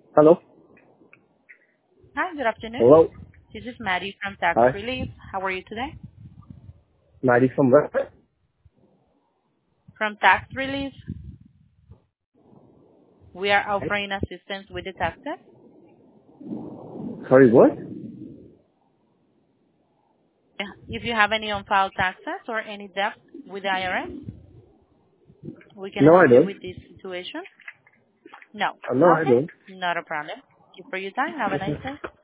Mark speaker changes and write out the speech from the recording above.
Speaker 1: Hello?
Speaker 2: Hi, good afternoon.
Speaker 1: Hello?
Speaker 2: This is Maddie from Tax
Speaker 1: Hi.
Speaker 2: Relief. How are you today?
Speaker 1: Maddie from where?
Speaker 2: From Tax Relief, we are offering assistance with the taxes.
Speaker 1: Sorry, what?
Speaker 2: If you have any on-file taxes or any debt with the IRS, we can
Speaker 1: No, I
Speaker 2: help you
Speaker 1: don't.
Speaker 2: with this situation. No.
Speaker 1: No, I
Speaker 2: Okay,
Speaker 1: don't.
Speaker 2: not a problem. Thank you for your time. Have a nice day.